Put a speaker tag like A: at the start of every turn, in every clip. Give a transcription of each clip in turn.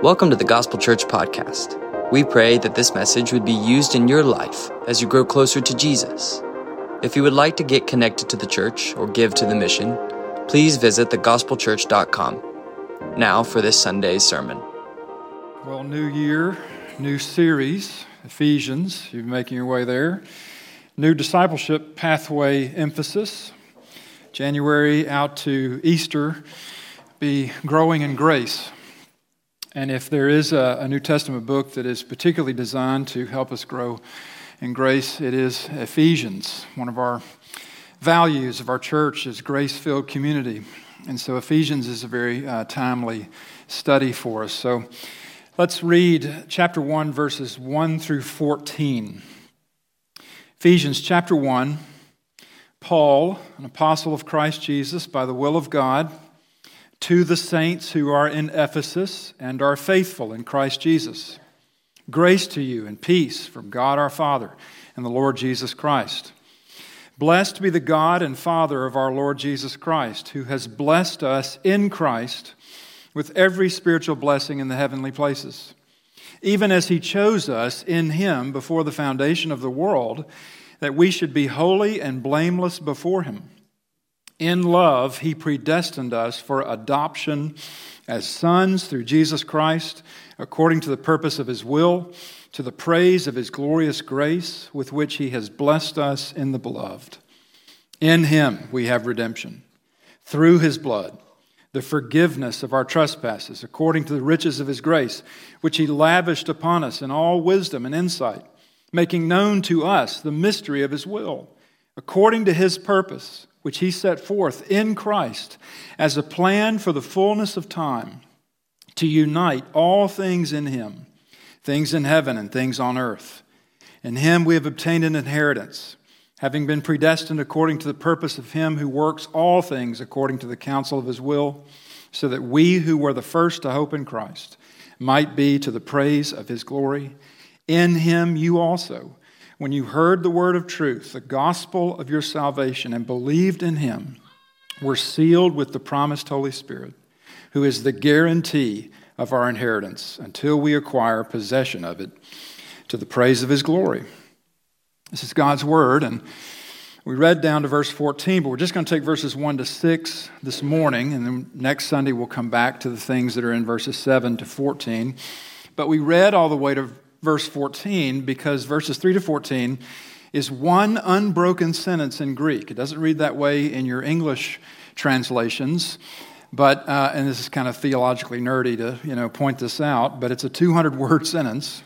A: Welcome to the Gospel Church Podcast. We pray that this message would be used in your life as you grow closer to Jesus. If you would like to get connected to the church or give to the mission, please visit thegospelchurch.com. Now for this Sunday's sermon.
B: Well, new year, new series, Ephesians. You're making your way there. New discipleship pathway emphasis. January out to Easter, be growing in grace. And if there is a New Testament book that is particularly designed to help us grow in grace, it is Ephesians. One of our values of our church is grace-filled community. And so Ephesians is a very timely study for us. So let's read chapter 1, verses 1 through 14. Ephesians chapter 1, Paul, an apostle of Christ Jesus, by the will of God, to the saints who are in Ephesus and are faithful in Christ Jesus. Grace to you and peace from God our Father and the Lord Jesus Christ. Blessed be the God and Father of our Lord Jesus Christ, who has blessed us in Christ with every spiritual blessing in the heavenly places, even as He chose us in Him before the foundation of the world, that we should be holy and blameless before Him. In love, He predestined us for adoption as sons through Jesus Christ, according to the purpose of His will, to the praise of His glorious grace, with which He has blessed us in the Beloved. In Him we have redemption, through His blood, the forgiveness of our trespasses, according to the riches of His grace, which He lavished upon us in all wisdom and insight, making known to us the mystery of His will, according to His purpose, which He set forth in Christ as a plan for the fullness of time, to unite all things in Him, things in heaven and things on earth. In Him we have obtained an inheritance, having been predestined according to the purpose of Him who works all things according to the counsel of His will, so that we who were the first to hope in Christ might be to the praise of His glory. In Him you also, when you heard the word of truth, the gospel of your salvation, and believed in Him, were sealed with the promised Holy Spirit, who is the guarantee of our inheritance until we acquire possession of it to the praise of His glory. This is God's word, and we read down to verse 14, but we're just going to take verses 1 to 6 this morning, and then next Sunday we'll come back to the things that are in verses 7 to 14. But we read all the way to verse 14, because verses 3 to 14 is one unbroken sentence in Greek. It doesn't read that way in your English translations, but and this is kind of theologically nerdy to point this out, but it's a 200-word sentence.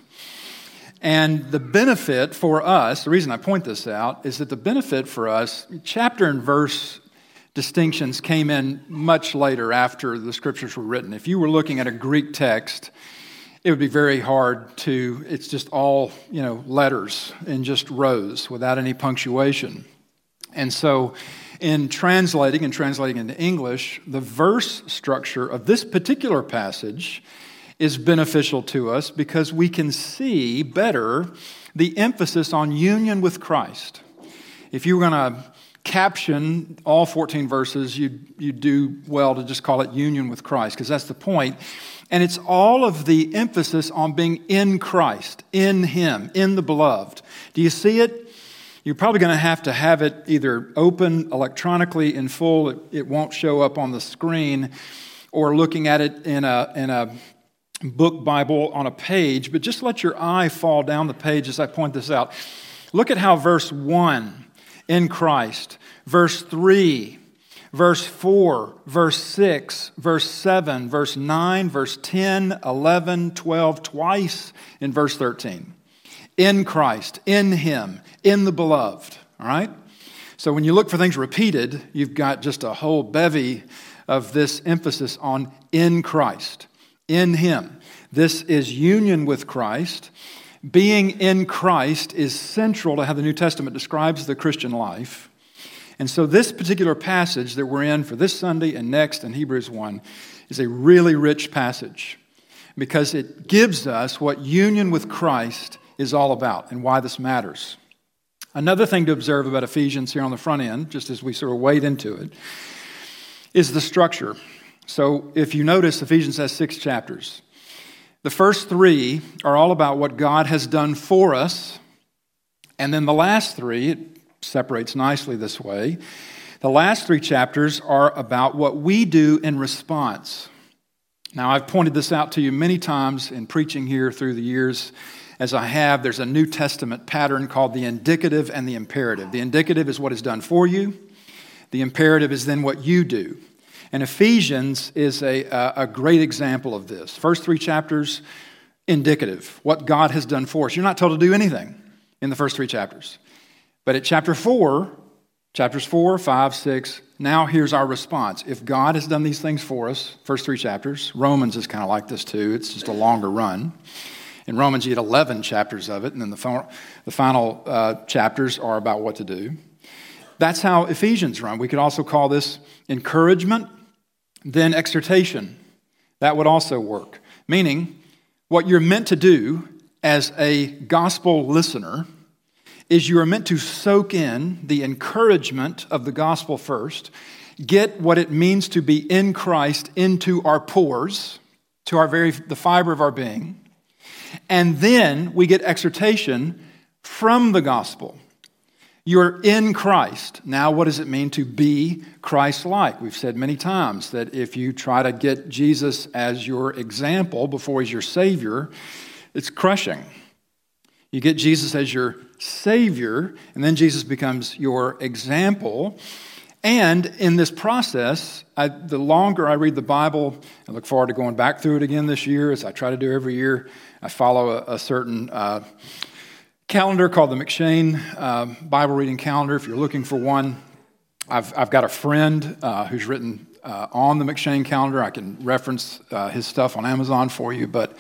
B: And the benefit for us, the reason I point this out, is that the benefit for us, chapter and verse distinctions came in much later after the scriptures were written. If you were looking at a Greek text, it would be very hard to, it's just all, letters in just rows without any punctuation. And so in translating into English, the verse structure of this particular passage is beneficial to us because we can see better the emphasis on union with Christ. If you were going to caption all 14 verses, you'd do well to just call it union with Christ, because that's the point. And it's all of the emphasis on being in Christ, in Him, in the Beloved. Do you see it? You're probably going to have it either open electronically in full, it won't show up on the screen, or looking at it in a book Bible on a page, but just let your eye fall down the page as I point this out. Look at how verse 1, in Christ, verse 3, verse 4, verse 6, verse 7, verse 9, verse 10, 11, 12, twice in verse 13. In Christ, in Him, in the Beloved. All right? So when you look for things repeated, you've got just a whole bevy of this emphasis on in Christ, in Him. This is union with Christ. Being in Christ is central to how the New Testament describes the Christian life. And so this particular passage that we're in for this Sunday and next in Hebrews 1 is a really rich passage because it gives us what union with Christ is all about and why this matters. Another thing to observe about Ephesians here on the front end, just as we sort of wade into it, is the structure. So if you notice, Ephesians has 6 chapters. The first three are all about what God has done for us. And then the last three, it separates nicely this way. The last three chapters are about what we do in response. Now, I've pointed this out to you many times in preaching here through the years. As I have, there's a New Testament pattern called the indicative and the imperative. The indicative is what is done for you. The imperative is then what you do. And Ephesians is a great example of this. First three chapters, indicative, what God has done for us. You're not told to do anything in the first three chapters. But at chapters 4, 5, 6, now here's our response. If God has done these things for us, first three chapters, Romans is kind of like this too. It's just a longer run. In Romans, you get 11 chapters of it, and then the final chapters are about what to do. That's how Ephesians run. We could also call this encouragement, then exhortation. That would also work. Meaning, what you're meant to do as a gospel listener is you are meant to soak in the encouragement of the gospel first, get what it means to be in Christ into our pores, to the fiber of our being, and then we get exhortation from the gospel. You're in Christ. Now, what does it mean to be Christ-like? We've said many times that if you try to get Jesus as your example before he's your Savior, it's crushing. You get Jesus as your Savior, and then Jesus becomes your example. And in this process, the longer I read the Bible, I look forward to going back through it again this year, as I try to do every year. I follow a certain calendar called the McShane Bible reading calendar. If you're looking for one, I've got a friend who's written on the McShane calendar. I can reference his stuff on Amazon for you. But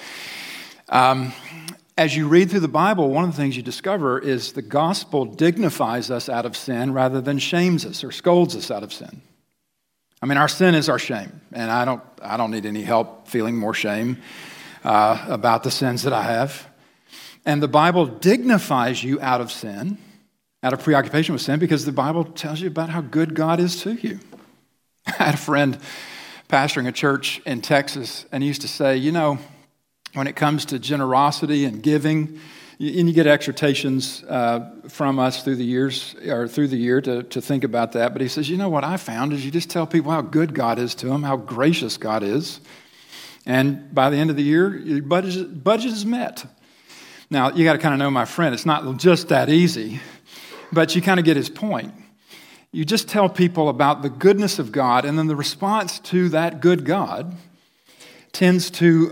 B: as you read through the Bible, one of the things you discover is the gospel dignifies us out of sin rather than shames us or scolds us out of sin. I mean, our sin is our shame, and I don't need any help feeling more shame about the sins that I have. And the Bible dignifies you out of sin, out of preoccupation with sin, because the Bible tells you about how good God is to you. I had a friend pastoring a church in Texas, and he used to say, when it comes to generosity and giving, and you get exhortations from us through the years or through the year to think about that. But he says, what I found is you just tell people how good God is to them, how gracious God is. And by the end of the year, your budget is met. Now, you got to kind of know my friend. It's not just that easy, but you kind of get his point. You just tell people about the goodness of God, and then the response to that good God tends to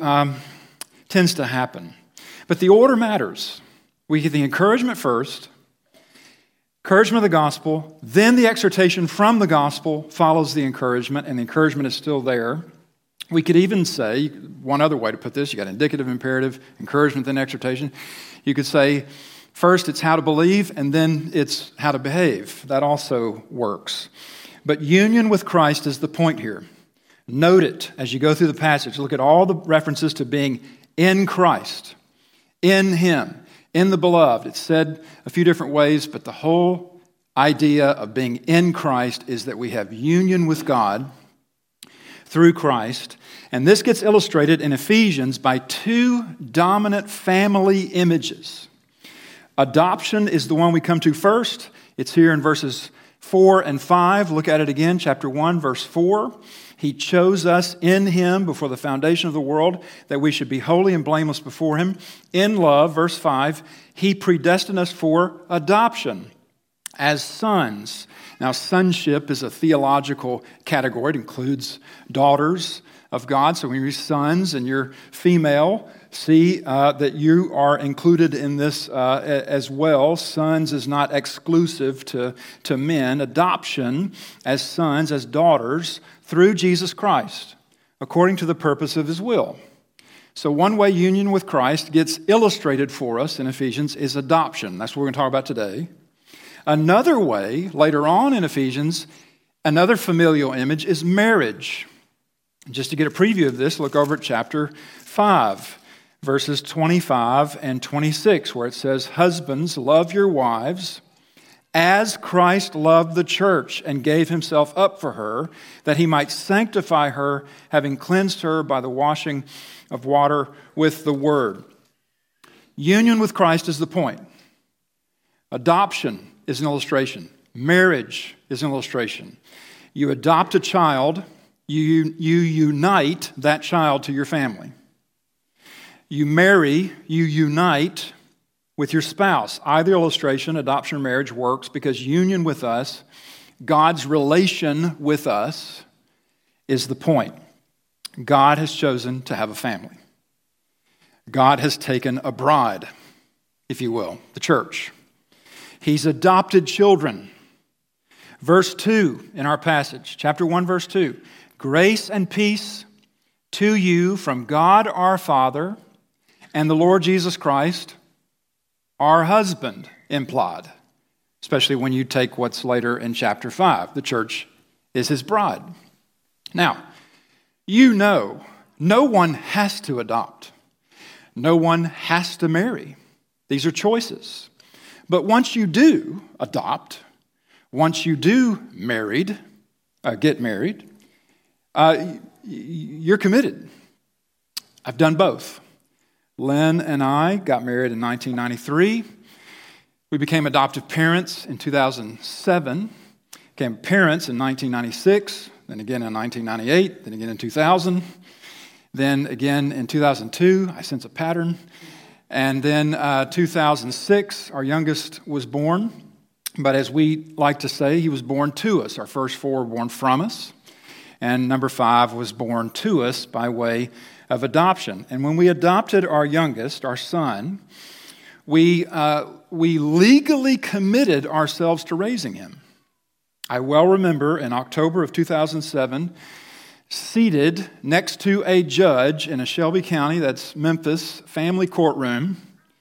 B: happen. But the order matters. We get the encouragement first, encouragement of the gospel, then the exhortation from the gospel follows the encouragement, and the encouragement is still there. We could even say, one other way to put this, you got indicative, imperative, encouragement, then exhortation. You could say, first it's how to believe, and then it's how to behave. That also works. But union with Christ is the point here. Note it as you go through the passage. Look at all the references to being in Christ, in Him, in the beloved. It's said a few different ways, but the whole idea of being in Christ is that we have union with God through Christ. And this gets illustrated in Ephesians by two dominant family images. Adoption is the one we come to first. It's here in verses 4 and 5. Look at it again, chapter 1, verse 4. He chose us in Him before the foundation of the world, that we should be holy and blameless before Him. In love, verse 5, He predestined us for adoption as sons. Now, sonship is a theological category. It includes daughters of God. So when you're sons and you're female, see that you are included in this as well. Sons is not exclusive to men. Adoption as sons, as daughters, through Jesus Christ, according to the purpose of His will. So one way union with Christ gets illustrated for us in Ephesians is adoption. That's what we're going to talk about today. Another way, later on in Ephesians, another familial image is marriage. Just to get a preview of this, look over at chapter 5, verses 25 and 26, where it says, "Husbands, love your wives as Christ loved the church and gave himself up for her, that he might sanctify her, having cleansed her by the washing of water with the word. Union with Christ is the point. Adoption is an illustration. Marriage is an illustration. You adopt a child, you unite that child to your family. You marry, you unite with your spouse. Either illustration, adoption or marriage, works because union with us, God's relation with us, is the point. God has chosen to have a family. God has taken a bride, if you will, the church. He's adopted children. Verse 2 in our passage, chapter 1, verse 2. Grace and peace to you from God our Father and the Lord Jesus Christ, our husband, implied, especially when you take what's later in chapter 5. The church is his bride. Now, you know, no one has to adopt. No one has to marry. These are choices. But once you do adopt, once you do get married, you're committed. I've done both. Lynn and I got married in 1993. We became adoptive parents in 2007, became parents in 1996, then again in 1998, then again in 2000, then again in 2002. I sense a pattern. And then 2006, our youngest was born. But as we like to say, he was born to us. Our first four were born from us. And number 5 was born to us by way of adoption. And when we adopted our youngest, our son, we legally committed ourselves to raising him. I well remember in October of 2007, seated next to a judge in a Shelby County, that's Memphis, family courtroom,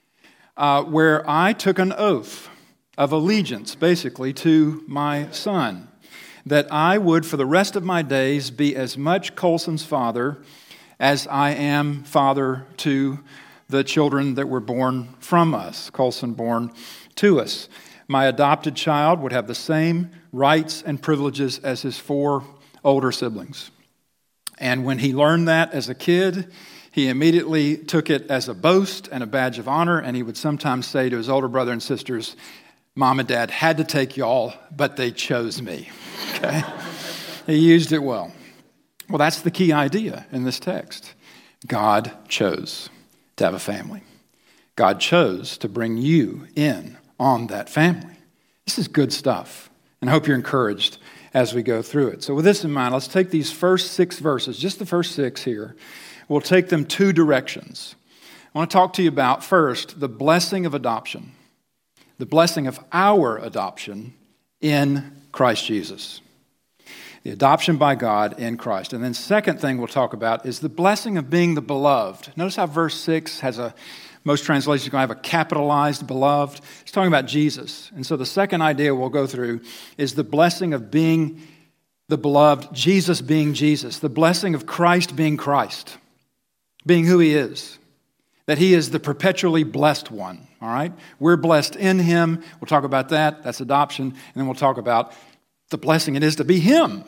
B: where I took an oath of allegiance, basically, to my son, that I would, for the rest of my days, be as much Colson's father as I am father to the children that were born from us, Colson born to us. My adopted child would have the same rights and privileges as his 4 older siblings. And when he learned that as a kid, he immediately took it as a boast and a badge of honor, and he would sometimes say to his older brother and sisters, Mom and Dad had to take y'all, but they chose me. Okay? He used it well. Well, that's the key idea in this text. God chose to have a family. God chose to bring you in on that family. This is good stuff, and I hope you're encouraged as we go through it. So with this in mind, let's take these first 6 verses, just the first 6 here. We'll take them 2 directions. I want to talk to you about, first, the blessing of adoption, the blessing of our adoption in Christ Jesus. The adoption by God in Christ. And then second thing we'll talk about is the blessing of being the beloved. Notice how verse 6 has most translations are going to have a capitalized beloved. It's talking about Jesus. And so the second idea we'll go through is the blessing of being the beloved, Jesus being Jesus, the blessing of Christ being Christ, being who he is, that he is the perpetually blessed one, all right? We're blessed in him. We'll talk about that. That's adoption. And then we'll talk about the blessing it is to be him.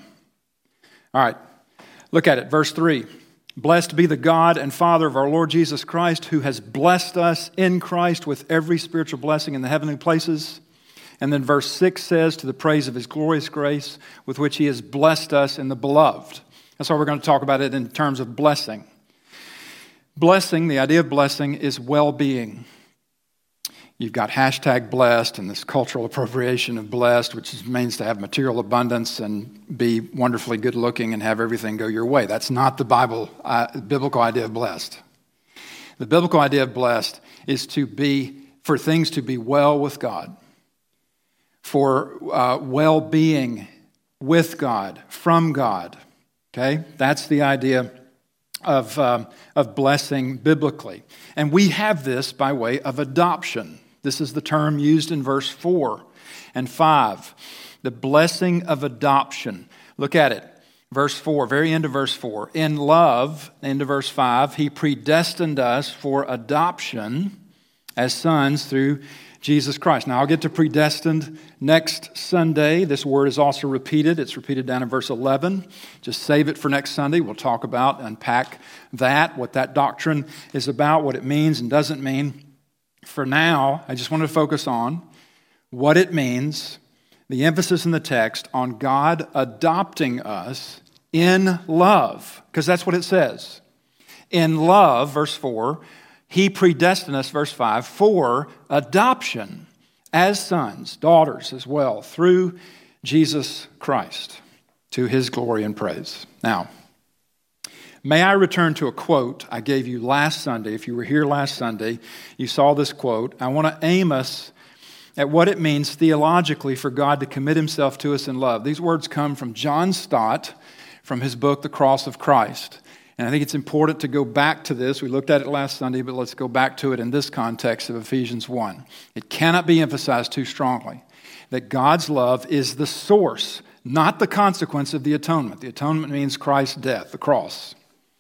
B: All right, look at it. Verse 3. Blessed be the God and Father of our Lord Jesus Christ, who has blessed us in Christ with every spiritual blessing in the heavenly places. And then verse 6 says, to the praise of his glorious grace, with which he has blessed us in the beloved. That's why we're going to talk about it in terms of blessing. Blessing, the idea of blessing, is well-being. You've got hashtag blessed and this cultural appropriation of blessed, which means to have material abundance and be wonderfully good looking and have everything go your way. That's not the biblical idea of blessed. The biblical idea of blessed is for things to be well with God, for well-being with God, from God. Okay? That's the idea of blessing biblically. And we have this by way of adoption. This is the term used in verse 4 and 5. The blessing of adoption. Look at it. Verse 4, very end of verse 4. In love, end of verse 5, he predestined us for adoption as sons through Jesus Christ. Now, I'll get to predestined next Sunday. This word is also repeated. It's repeated down in verse 11. Just save it for next Sunday. We'll talk about, unpack that, what that doctrine is about, what it means and doesn't mean. For now, I just want to focus on what it means, the emphasis in the text on God adopting us in love, because that's what it says. In love, verse 4, He predestined us, verse 5, for adoption as sons, daughters as well, through Jesus Christ, to His glory and praise. Now, may I return to a quote I gave you last Sunday. If you were here last Sunday, you saw this quote. I want to aim us at what it means theologically for God to commit Himself to us in love. These words come from John Stott from his book, The Cross of Christ. And I think it's important to go back to this. We looked at it last Sunday, but let's go back to it in this context of Ephesians 1. It cannot be emphasized too strongly that God's love is the source, not the consequence of the atonement. The atonement means Christ's death, the cross.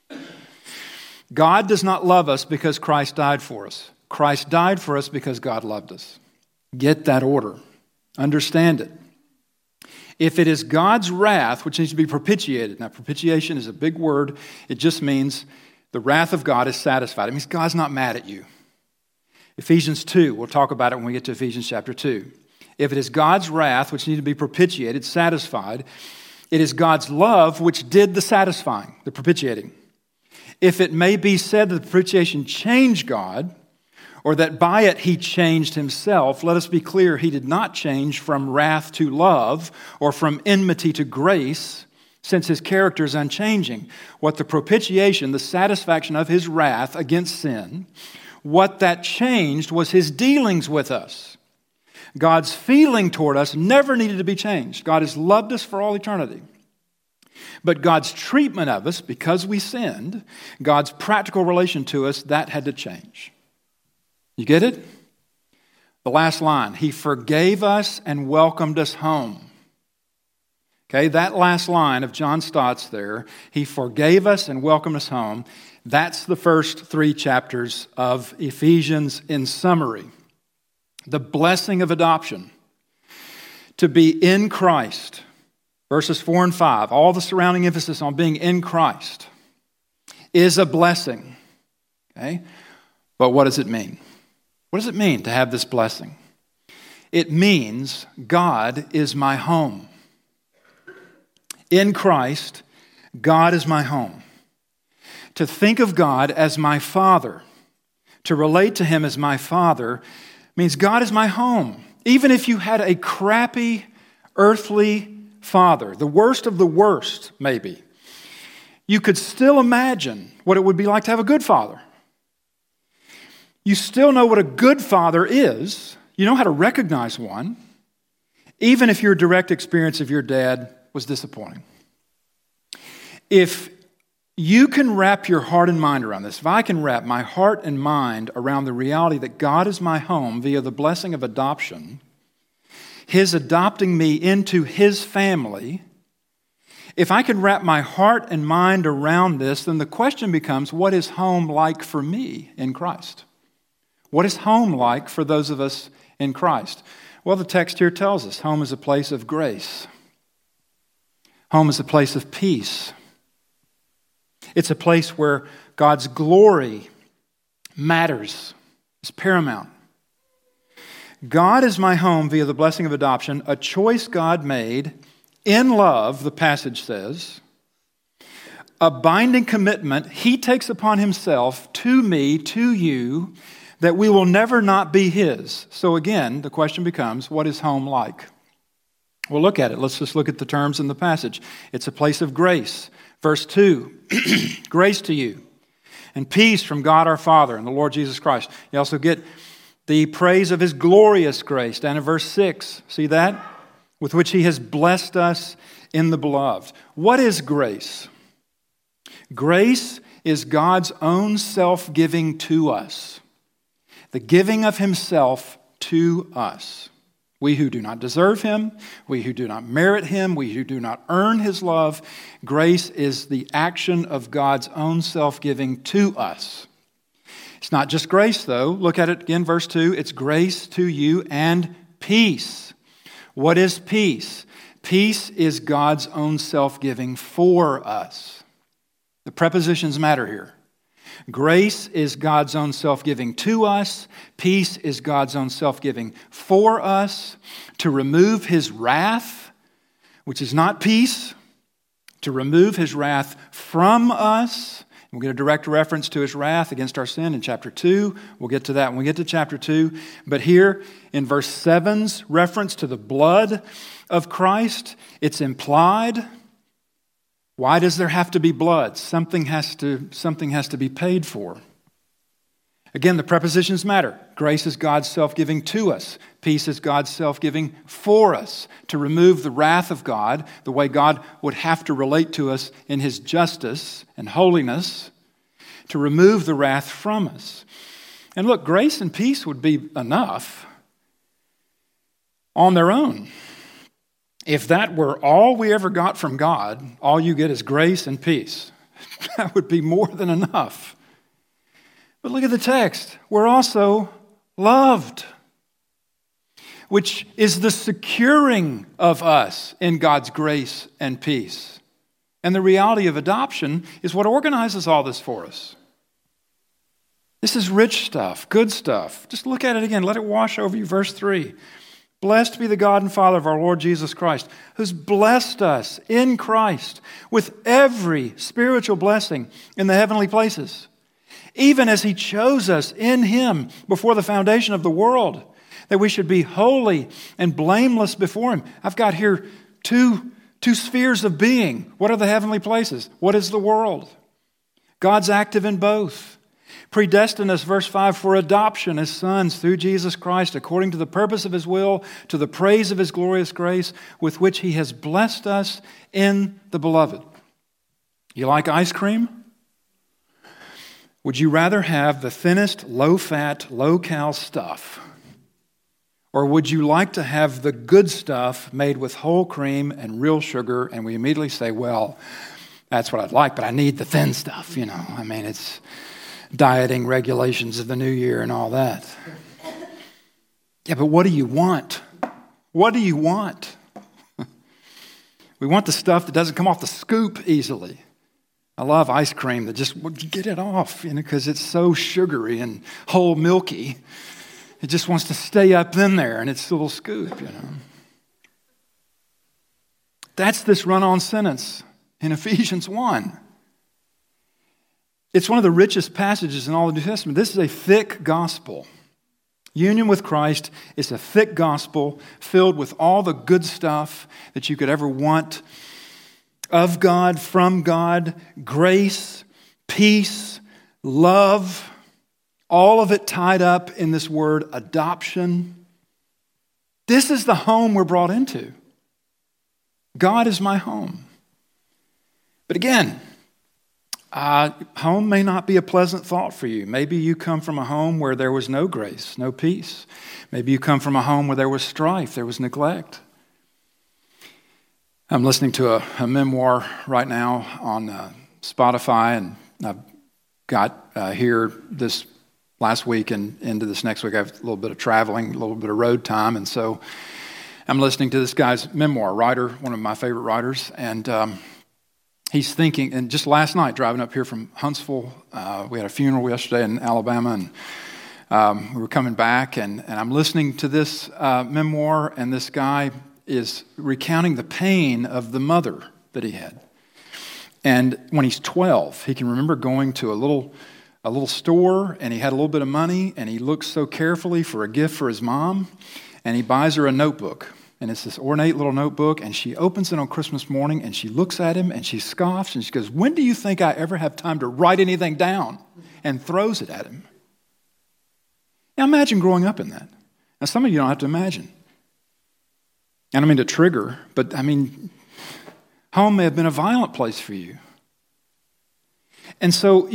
B: God does not love us because Christ died for us. Christ died for us because God loved us. Get that order. Understand it. If it is God's wrath, which needs to be propitiated. Now, propitiation is a big word. It just means the wrath of God is satisfied. It means God's not mad at you. Ephesians 2, we'll talk about it when we get to Ephesians chapter 2. If it is God's wrath, which needs to be propitiated, satisfied, it is God's love which did the satisfying, the propitiating. If it may be said that the propitiation changed God, or that by it He changed Himself, let us be clear, He did not change from wrath to love or from enmity to grace, since His character is unchanging. What the propitiation, the satisfaction of His wrath against sin, what that changed was His dealings with us. God's feeling toward us never needed to be changed. God has loved us for all eternity. But God's treatment of us, because we sinned, God's practical relation to us, that had to change. You get it? The last line, He forgave us and welcomed us home. Okay, that last line of John Stott's there, He forgave us and welcomed us home. That's the first 3 chapters of Ephesians in summary. The blessing of adoption. To be in Christ. Verses 4 and 5, all the surrounding emphasis on being in Christ is a blessing. Okay? But what does it mean? What does it mean to have this blessing? It means God is my home. In Christ, God is my home. To think of God as my Father, to relate to Him as my Father, means God is my home. Even if you had a crappy, earthly father, the worst of the worst, maybe, you could still imagine what it would be like to have a good father. You still know what a good father is. You know how to recognize one, even if your direct experience of your dad was disappointing. If you can wrap your heart and mind around this, if I can wrap my heart and mind around the reality that God is my home via the blessing of adoption, His adopting me into His family, if I can wrap my heart and mind around this, then the question becomes, what is home like for me in Christ? What is home like for those of us in Christ? Well, the text here tells us home is a place of grace. Home is a place of peace. It's a place where God's glory matters, is paramount. God is my home via the blessing of adoption, a choice God made in love, the passage says, a binding commitment He takes upon Himself to me, to you, that we will never not be His. So again, the question becomes, what is home like? Well, look at it. Let's just look at the terms in the passage. It's a place of grace. Verse 2, grace to you and peace from God our Father and the Lord Jesus Christ. You also get the praise of His glorious grace down in verse 6. See that? With which He has blessed us in the beloved. What is grace? Grace is God's own self-giving to us. The giving of Himself to us. We who do not deserve Him, we who do not merit Him, we who do not earn His love. Grace is the action of God's own self-giving to us. It's not just grace, though. Look at it again, verse 2. It's grace to you and peace. What is peace? Peace is God's own self-giving for us. The prepositions matter here. Grace is God's own self-giving to us. Peace is God's own self-giving for us. To remove His wrath, which is not peace. To remove His wrath from us. We'll get a direct reference to His wrath against our sin in chapter 2. We'll get to that when we get to chapter 2. But here in verse 7's reference to the blood of Christ, it's implied. Why does there have to be blood? Something has to be paid for. Again, the prepositions matter. Grace is God's self-giving to us. Peace is God's self-giving for us. To remove the wrath of God, the way God would have to relate to us in His justice and holiness, to remove the wrath from us. And look, grace and peace would be enough on their own. If that were all we ever got from God, all you get is grace and peace. That would be more than enough. But look at the text. We're also loved, which is the securing of us in God's grace and peace. And the reality of adoption is what organizes all this for us. This is rich stuff, good stuff. Just look at it again. Let it wash over you. Verse 3. Blessed be the God and Father of our Lord Jesus Christ, who's blessed us in Christ with every spiritual blessing in the heavenly places, even as He chose us in Him before the foundation of the world, that we should be holy and blameless before Him. I've got here two spheres of being. What are the heavenly places? What is the world? God's active in both. Predestined us, verse 5, for adoption as sons through Jesus Christ, according to the purpose of His will, to the praise of His glorious grace, with which He has blessed us in the Beloved. You like ice cream? Would you rather have the thinnest, low-fat, low-cal stuff? Or would you like to have the good stuff made with whole cream and real sugar? And we immediately say, well, that's what I'd like, but I need the thin stuff, I mean, it's dieting regulations of the new year and all that. Yeah, but what do you want? What do you want? We want the stuff that doesn't come off the scoop easily. I love ice cream that just get it off, because it's so sugary and whole milky. It just wants to stay up in there and it's a little scoop, That's this run-on sentence in Ephesians 1. It's one of the richest passages in all the New Testament. This is a thick gospel. Union with Christ is a thick gospel filled with all the good stuff that you could ever want of God, from God, grace, peace, love, all of it tied up in this word adoption. This is the home we're brought into. God is my home. But again, home may not be a pleasant thought for you. Maybe you come from a home where there was no grace, no peace. Maybe you come from a home where there was strife, there was neglect. I'm listening to a memoir right now on Spotify, and I've got here this last week and into this next week. I have a little bit of traveling, a little bit of road time, and so I'm listening to this guy's memoir, writer, one of my favorite writers, and he's thinking, and just last night, driving up here from Huntsville, we had a funeral yesterday in Alabama, and we were coming back, and I'm listening to this memoir, and this guy is recounting the pain of the mother that he had. And when he's 12, he can remember going to a little store, and he had a little bit of money, and he looks so carefully for a gift for his mom, and he buys her a notebook. And it's this ornate little notebook, and she opens it on Christmas morning, and she looks at him, and she scoffs, and she goes, "When do you think I ever have time to write anything down?" And throws it at him. Now imagine growing up in that. Now some of you don't have to imagine. I don't mean to trigger, but home may have been a violent place for you. And so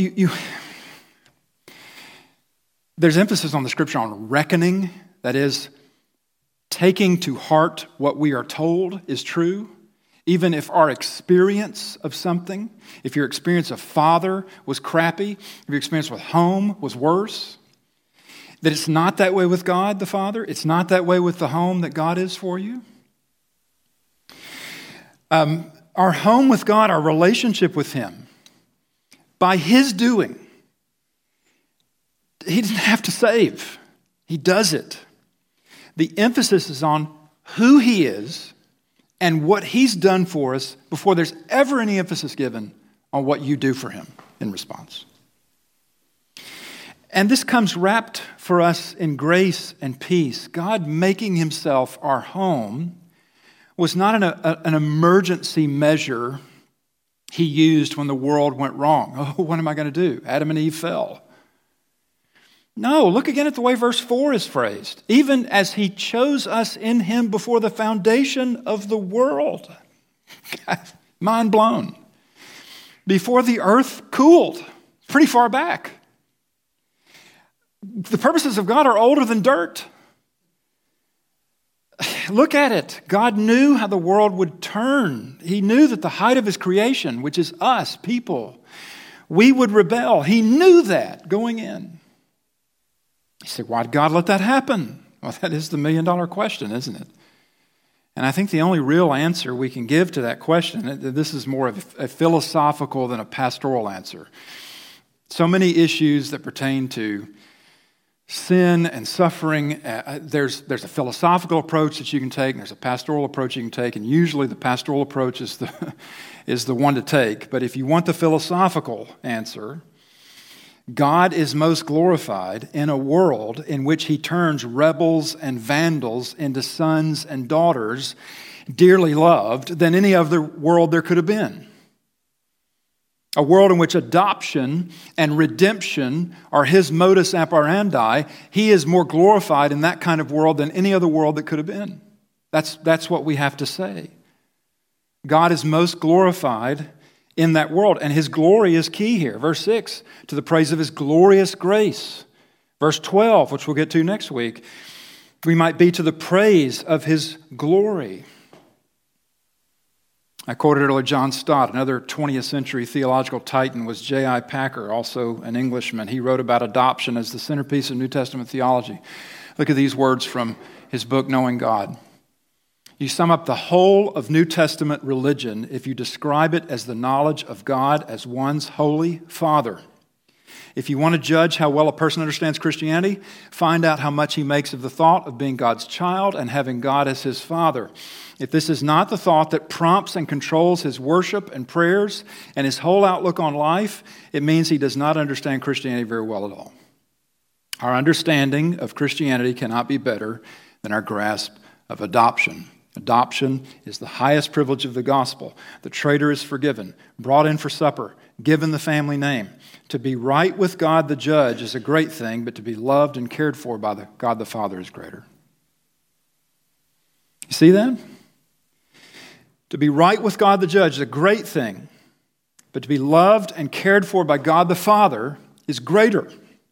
B: there's emphasis on the scripture on reckoning, that is, taking to heart what we are told is true, Even if our experience of something, if your experience of father was crappy, if your experience with home was worse, that it's not that way with God the Father, it's not that way with the home that God is for you. Our home with God, our relationship with Him, by His doing, He doesn't have to save. He does it. The emphasis is on who He is and what He's done for us before there's ever any emphasis given on what you do for Him in response. And this comes wrapped for us in grace and peace. God making Himself our home was not an emergency measure He used when the world went wrong. Oh, what am I going to do? Adam and Eve fell. No, look again at the way verse 4 is phrased. Even as He chose us in Him before the foundation of the world. Mind blown. Before the earth cooled, pretty far back. The purposes of God are older than dirt. Look at it. God knew how the world would turn. He knew that the height of His creation, which is us, people, we would rebel. He knew that going in. You say, why did God let that happen? Well, that is the million-dollar question, isn't it? And I think the only real answer we can give to that question, this is more of a philosophical than a pastoral answer. So many issues that pertain to sin and suffering, there's a philosophical approach that you can take, and there's a pastoral approach you can take, and usually the pastoral approach is the one to take. But if you want the philosophical answer, God is most glorified in a world in which He turns rebels and vandals into sons and daughters dearly loved than any other world there could have been. A world in which adoption and redemption are His modus operandi. He is more glorified in that kind of world than any other world that could have been. That's what we have to say. God is most glorified in that world, and His glory is key here. Verse 6, to the praise of His glorious grace. Verse 12, which we'll get to next week, we might be to the praise of His glory. I quoted earlier John Stott. Another 20th century theological titan was J.I. Packer, also an Englishman. He wrote about adoption as the centerpiece of New Testament theology. Look at these words from his book, Knowing God. You sum up the whole of New Testament religion if you describe it as the knowledge of God as one's holy Father. If you want to judge how well a person understands Christianity, find out how much he makes of the thought of being God's child and having God as his Father. If this is not the thought that prompts and controls his worship and prayers and his whole outlook on life, it means he does not understand Christianity very well at all. Our understanding of Christianity cannot be better than our grasp of adoption. Adoption is the highest privilege of the gospel. The traitor is forgiven, brought in for supper, given the family name. To be right with God the judge is a great thing, but to be loved and cared for by God the Father is greater. You see that? To be right with God the judge is a great thing, but to be loved and cared for by God the Father is greater.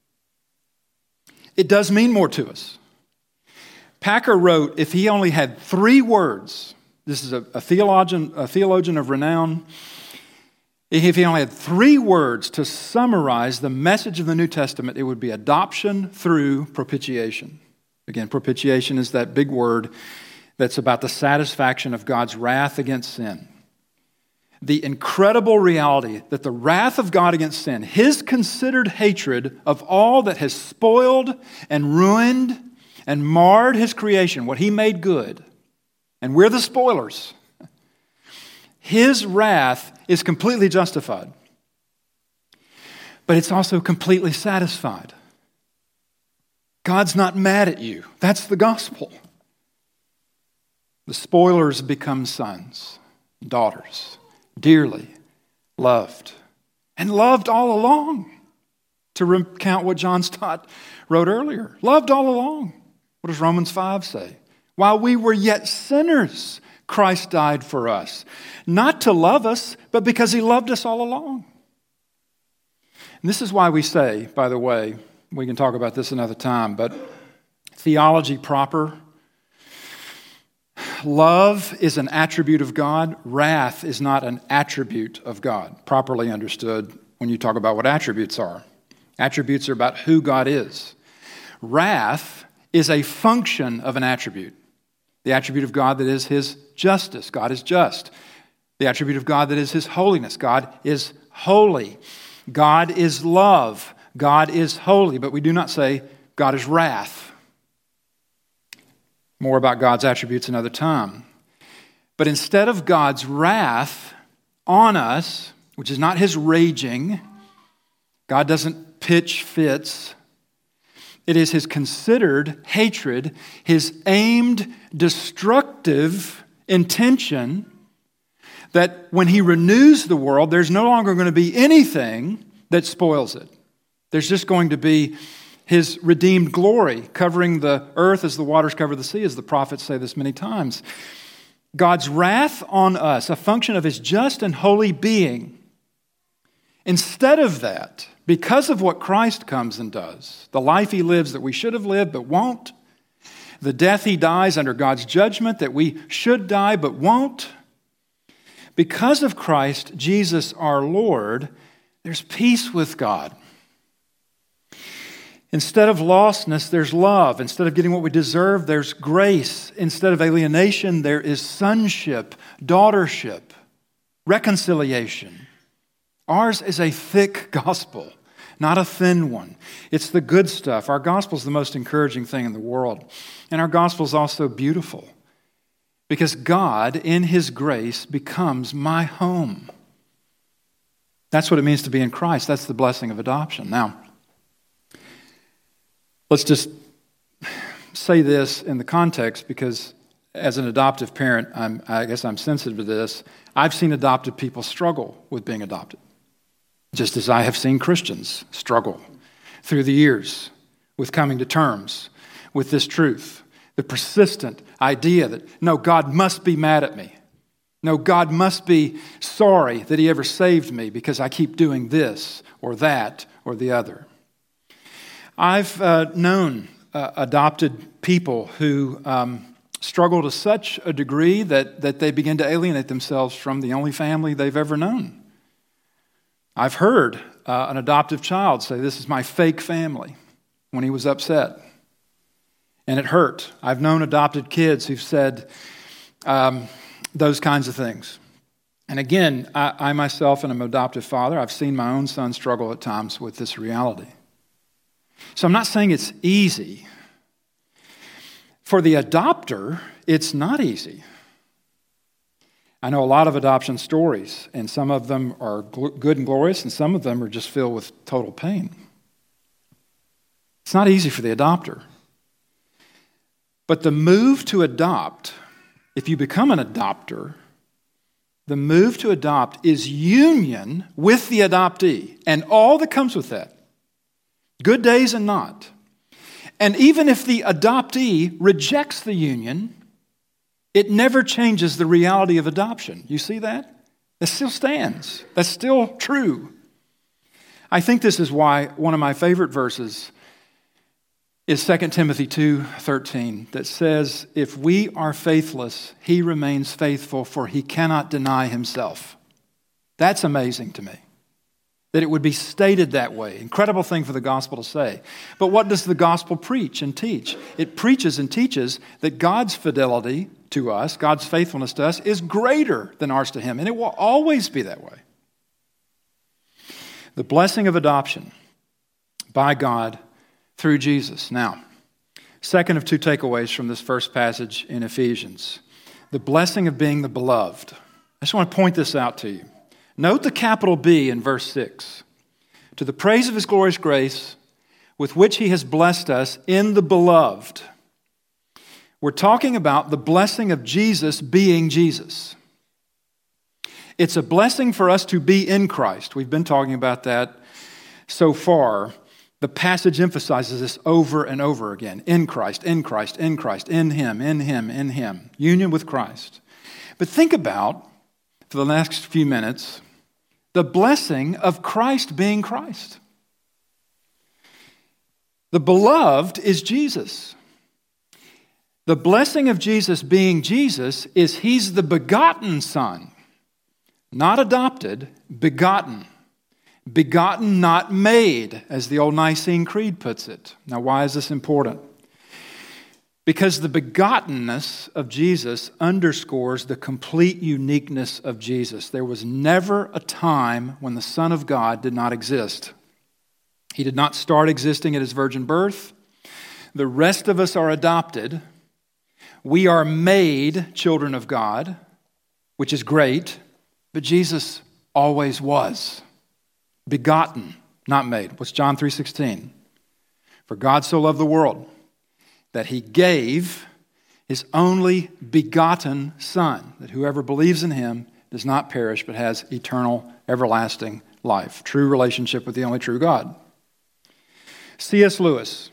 B: It does mean more to us. Packer wrote, if he only had 3 words, this is a theologian of renown, if he only had 3 words to summarize the message of the New Testament, it would be adoption through propitiation. Again, propitiation is that big word that's about the satisfaction of God's wrath against sin. The incredible reality that the wrath of God against sin, His considered hatred of all that has spoiled and ruined and marred His creation, what He made good, and we're the spoilers. His wrath is completely justified, but it's also completely satisfied. God's not mad at you. That's the gospel. The spoilers become sons, daughters, dearly loved, and loved all along. To recount what John Stott wrote earlier, loved all along. What does Romans 5 say? While we were yet sinners, Christ died for us. Not to love us, but because He loved us all along. And this is why we say, by the way, we can talk about this another time, but theology proper, love is an attribute of God, wrath is not an attribute of God, properly understood when you talk about what attributes are. Attributes are about who God is. Wrath is a function of an attribute. The attribute of God that is His justice. God is just. The attribute of God that is His holiness. God is holy. God is love. God is holy. But we do not say God is wrath. More about God's attributes another time. But instead of God's wrath on us, which is not His raging, God doesn't pitch fits. It is His considered hatred, His aimed destructive intention that when He renews the world, there's no longer going to be anything that spoils it. There's just going to be His redeemed glory covering the earth as the waters cover the sea, as the prophets say this many times. God's wrath on us, a function of His just and holy being. Instead of that, because of what Christ comes and does, the life He lives that we should have lived but won't, the death He dies under God's judgment that we should die but won't, because of Christ, Jesus our Lord, there's peace with God. Instead of lostness, there's love. Instead of getting what we deserve, there's grace. Instead of alienation, there is sonship, daughtership, reconciliation. Ours is a thick gospel, not a thin one. It's the good stuff. Our gospel is the most encouraging thing in the world. And our gospel is also beautiful because God, in His grace, becomes my home. That's what it means to be in Christ. That's the blessing of adoption. Now, let's just say this in the context because as an adoptive parent, I guess I'm sensitive to this. I've seen adopted people struggle with being adopted, just as I have seen Christians struggle through the years with coming to terms with this truth. The persistent idea that, no, God must be mad at me. No, God must be sorry that He ever saved me because I keep doing this or that or the other. I've known adopted people who struggle to such a degree that they begin to alienate themselves from the only family they've ever known. I've heard an adoptive child say, "This is my fake family," when he was upset. And it hurt. I've known adopted kids who've said those kinds of things. And again, I myself am an adoptive father. I've seen my own son struggle at times with this reality. So I'm not saying it's easy. For the adopter, it's not easy. I know a lot of adoption stories, and some of them are good and glorious, and some of them are just filled with total pain. It's not easy for the adopter. But the move to adopt, if you become an adopter, the move to adopt is union with the adoptee and all that comes with that. Good days and not. And even if the adoptee rejects the union, it never changes the reality of adoption. You see that? That still stands. That's still true. I think this is why one of my favorite verses is 2 Timothy 2:13 that says, "If we are faithless, He remains faithful, for He cannot deny Himself." That's amazing to me, that it would be stated that way. Incredible thing for the gospel to say. But what does the gospel preach and teach? It preaches and teaches that God's fidelity to us, God's faithfulness to us, is greater than ours to Him, and it will always be that way. The blessing of adoption by God through Jesus. Now, second of two takeaways from this first passage in Ephesians, the blessing of being the beloved. I just want to point this out to you. Note the capital B in verse 6. To the praise of His glorious grace, with which He has blessed us in the beloved. We're talking about the blessing of Jesus being Jesus. It's a blessing for us to be in Christ. We've been talking about that so far. The passage emphasizes this over and over again. In Christ, in Christ, in Christ, in Him, in Him, in Him. Union with Christ. But think about, for the next few minutes, the blessing of Christ being Christ. The beloved is Jesus. The blessing of Jesus being Jesus is he's the begotten Son, not adopted, begotten. Begotten, not made, as the old Nicene Creed puts it. Now, why is this important? Because the begottenness of Jesus underscores the complete uniqueness of Jesus. There was never a time when the Son of God did not exist. He did not start existing at his virgin birth. The rest of us are adopted. We are made children of God, which is great, but Jesus always was. Begotten, not made. What's John 3:16? For God so loved the world that he gave his only begotten Son, that whoever believes in him does not perish but has eternal, everlasting life. True relationship with the only true God. C.S. Lewis,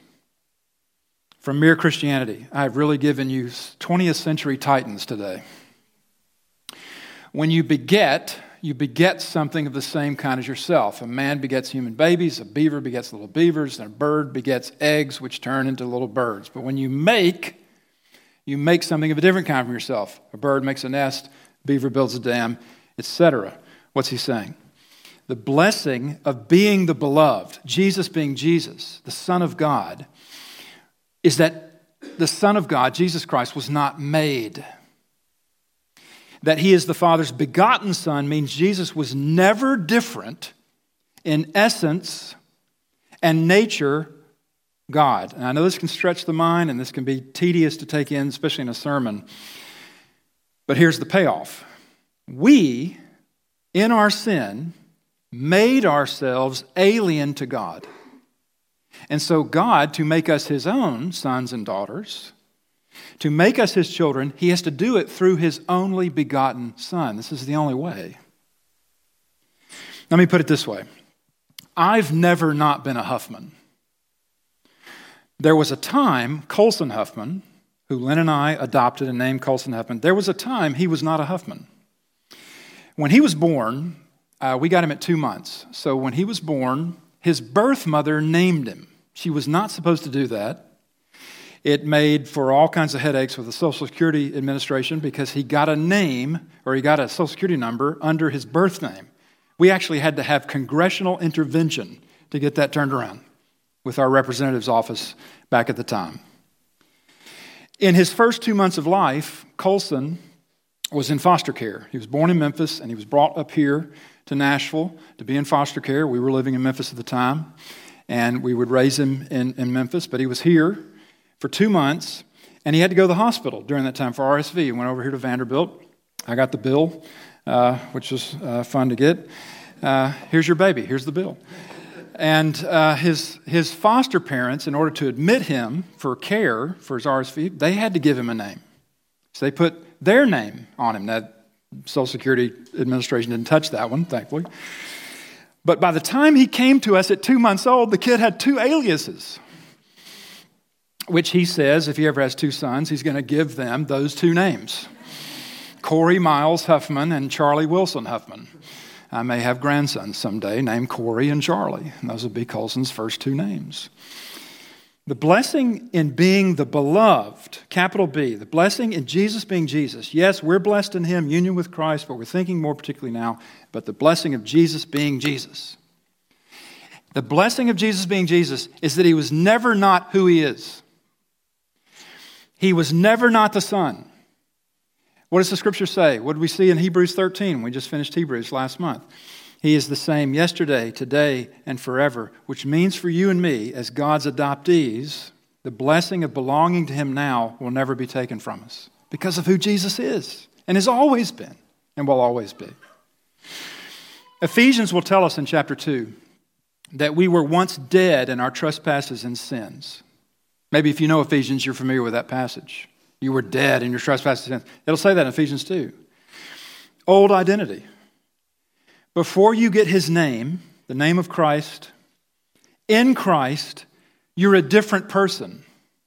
B: from Mere Christianity. I've really given you 20th century titans today. When you beget something of the same kind as yourself. A man begets human babies, a beaver begets little beavers, and a bird begets eggs which turn into little birds. But when you make something of a different kind from yourself. A bird makes a nest, a beaver builds a dam, etc. What's he saying? The blessing of being the beloved, Jesus being Jesus, the Son of God, is that the Son of God, Jesus Christ, was not made. That he is the Father's begotten Son means Jesus was never different in essence and nature God. And I know this can stretch the mind and this can be tedious to take in, especially in a sermon. But here's the payoff. We, in our sin, made ourselves alien to God. And so God, to make us his own sons and daughters, to make us his children, he has to do it through his only begotten Son. This is the only way. Let me put it this way. I've never not been a Huffman. There was a time, Colson Huffman, who Lynn and I adopted and named Colson Huffman, there was a time he was not a Huffman. When he was born, we got him at 2 months. So when he was born, his birth mother named him. She was not supposed to do that. It made for all kinds of headaches with the Social Security Administration because he got a name, or he got a Social Security number under his birth name. We actually had to have congressional intervention to get that turned around with our representative's office back at the time. In his first 2 months of life, Colson was in foster care. He was born in Memphis, and he was brought up here to Nashville to be in foster care. We were living in Memphis at the time, and we would raise him in Memphis, but he was here for 2 months, and he had to go to the hospital during that time for RSV. He went over here to Vanderbilt. I got the bill, which was fun to get. Here's your baby. Here's the bill. And his foster parents, in order to admit him for care for his RSV, they had to give him a name. So they put their name on him. That Social Security Administration didn't touch that one, thankfully. But by the time he came to us at 2 months old, the kid had 2 aliases, which he says, if he ever has 2 sons, he's going to give them those 2 names. Corey Miles Huffman and Charlie Wilson Huffman. I may have grandsons someday named Corey and Charlie, and those will be Colson's first 2 names. The blessing in being the beloved, capital B, the blessing in Jesus being Jesus. Yes, we're blessed in him, union with Christ, but we're thinking more particularly now, but the blessing of Jesus being Jesus. The blessing of Jesus being Jesus is that he was never not who he is. He was never not the Son. What does the Scripture say? What did we see in Hebrews 13? We just finished Hebrews last month. He is the same yesterday, today, and forever, which means for you and me, as God's adoptees, the blessing of belonging to him now will never be taken from us because of who Jesus is and has always been and will always be. Ephesians will tell us in chapter 2 that we were once dead in our trespasses and sins. Maybe if you know Ephesians, you're familiar with that passage. You were dead in your trespasses and sins. It'll say that in Ephesians 2. Old identity. Before you get his name, the name of Christ, in Christ, you're a different person.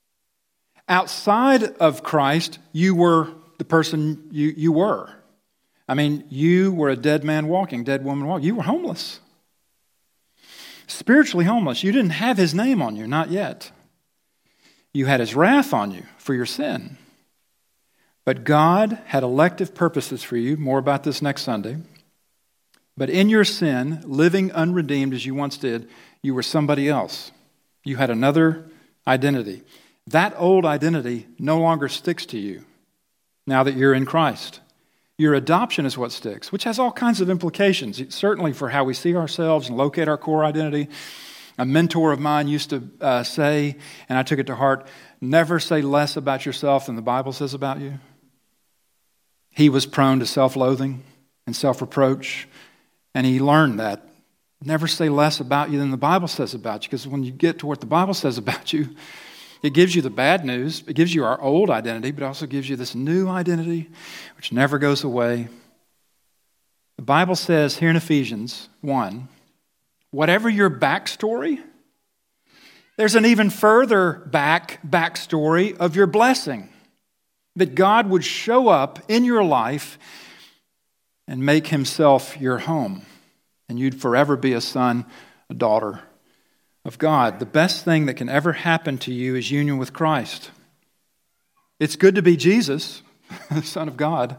B: Outside of Christ, you were the person you were. I mean, you were a dead man walking, dead woman walking. You were homeless. Spiritually homeless. You didn't have his name on you, not yet. You had his wrath on you for your sin. But God had elective purposes for you. More about this next Sunday. But in your sin, living unredeemed as you once did, you were somebody else. You had another identity. That old identity no longer sticks to you now that you're in Christ. Your adoption is what sticks, which has all kinds of implications, certainly for how we see ourselves and locate our core identity. A mentor of mine used to say, and I took it to heart, never say less about yourself than the Bible says about you. He was prone to self-loathing and self-reproach, and he learned that. Never say less about you than the Bible says about you, because when you get to what the Bible says about you, it gives you the bad news. It gives you our old identity, but also gives you this new identity, which never goes away. The Bible says here in Ephesians 1, whatever your backstory, there's an even further backstory of your blessing. That God would show up in your life and make himself your home. And you'd forever be a son, a daughter of God. The best thing that can ever happen to you is union with Christ. It's good to be Jesus, the Son of God.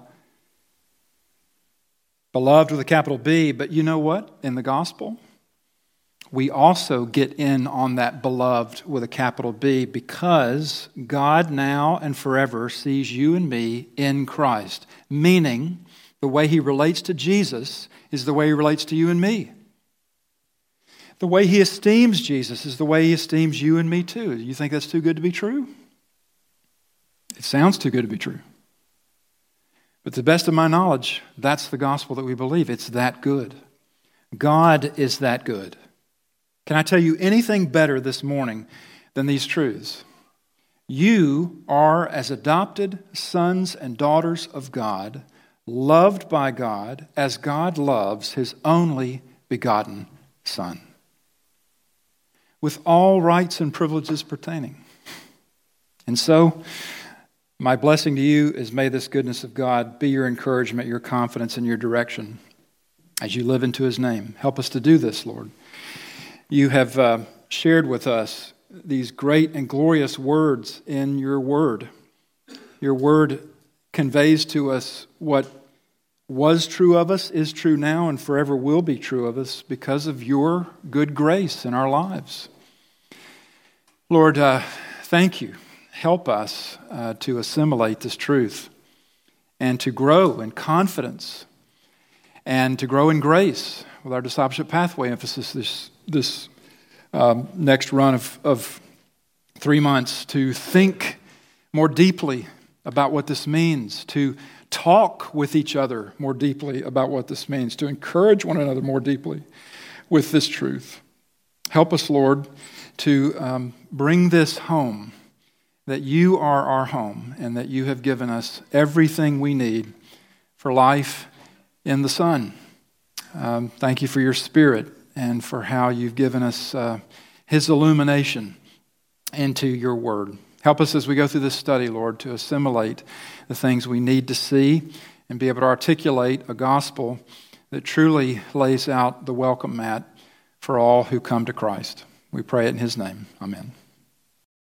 B: Beloved with a capital B, but you know what? In the gospel, we also get in on that beloved with a capital B because God now and forever sees you and me in Christ. Meaning, the way he relates to Jesus is the way he relates to you and me. The way he esteems Jesus is the way he esteems you and me too. You think that's too good to be true? It sounds too good to be true. But to the best of my knowledge, that's the gospel that we believe. It's that good. God is that good. Can I tell you anything better this morning than these truths? You are, as adopted sons and daughters of God, loved by God as God loves his only begotten Son, with all rights and privileges pertaining. And so, my blessing to you is may this goodness of God be your encouragement, your confidence, and your direction as you live into his name. Help us to do this, Lord. You have shared with us these great and glorious words in your word. Your word conveys to us what was true of us, is true now, and forever will be true of us because of your good grace in our lives. Lord, thank you. Help us to assimilate this truth and to grow in confidence and to grow in grace with our discipleship pathway emphasis this next run of 3 months, to think more deeply about what this means, to talk with each other more deeply about what this means, to encourage one another more deeply with this truth. Help us, Lord, to bring this home, that you are our home and that you have given us everything we need for life in the Son. Thank you for your Spirit and for how you've given us his illumination into your word. Help us as we go through this study, Lord, to assimilate the things we need to see and be able to articulate a gospel that truly lays out the welcome mat for all who come to Christ. We pray it in his name. Amen.